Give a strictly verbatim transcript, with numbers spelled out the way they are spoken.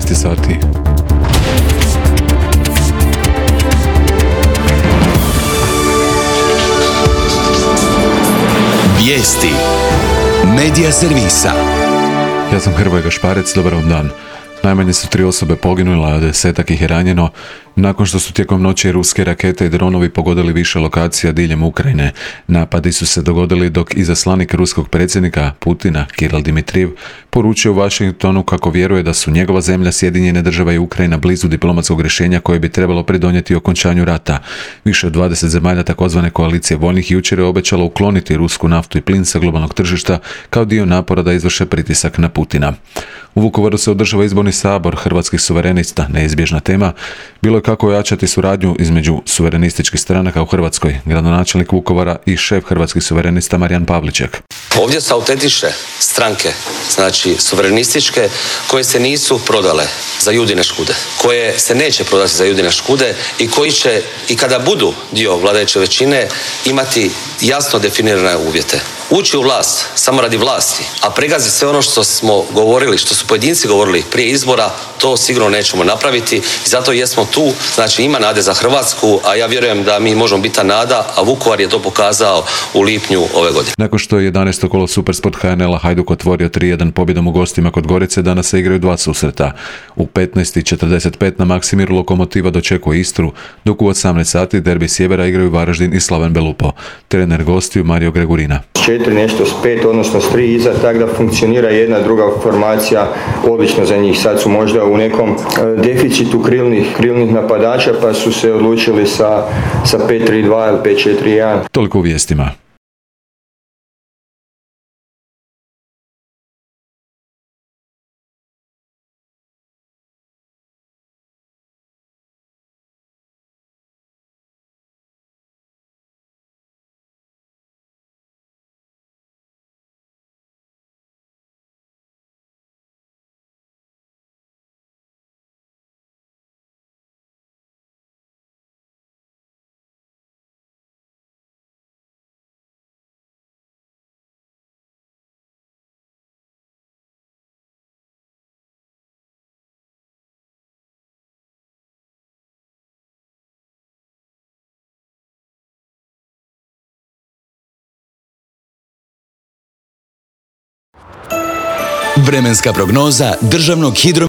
jedanaest sati. Vijesti Medija servisa. Ja sam Hrvoje Gašparec, dobar vam dan. Najmanje su tri osobe poginule, a desetak ih je ranjeno nakon što su tijekom noći ruske rakete i dronovi pogodili više lokacija diljem Ukrajine. Napadi su se dogodili dok izaslanik ruskog predsjednika Putina, Kiril Dimitrijev, poručio u Washingtonu kako vjeruje da su njegova zemlja, Sjedinjene države i Ukrajina blizu diplomatskog rješenja koje bi trebalo pridonijeti okončanju rata. Više od dvadeset zemalja takozvane koalicije voljnih jučer je obećalo ukloniti rusku naftu i plin sa globalnog tržišta kao dio napora da izvrše pritisak na Putina. U Vukovaru se održava izborni sabor Hrvatskih suverenista, neizbježna tema. Bilo je kako ojačati suradnju između suverenističkih stranaka u Hrvatskoj. Gradonačelnik Vukovara i šef Hrvatskih suverenista Marijan Pavliček. Ovdje su autentične stranke, znači suverenističke, koje se nisu prodale za Judine škude, koje se neće prodati za Judine škude i koji će, i kada budu dio vladajuće većine, imati jasno definirane uvjete. Ući u vlast samo radi vlasti, a pregaziti sve ono što smo govorili, što su pojedinci govorili prije izbora, to sigurno nećemo napraviti i zato jesmo tu. Znači ima nade za Hrvatsku, a ja vjerujem da mi možemo biti ta nada, a Vukovar je to pokazao u lipnju ove godine. Nakon što je jedanaesto kolo Supersport H N L-a Hajduk otvorio tri jedan pobjedom u gostima kod Gorice, danas se igraju dva susreta. U petnaest i četrdeset pet na Maksimiru Lokomotiva dočekuje Istru, dok u osamnaest sati derbi sjevera igraju Varaždin i Slaven Belupo. Trener gostiju Mario Gregurina. Četiri nešto s pet, odnosno s tri iza, tako da funkcionira jedna druga formacija odlično za njih. Sad su možda u nekom deficitu krilnih, krilnih napadača, pa su se odlučili sa, sa pet tri dva ili pet četiri jedan. Toliko u vijestima. Vremenska prognoza Državnog hidro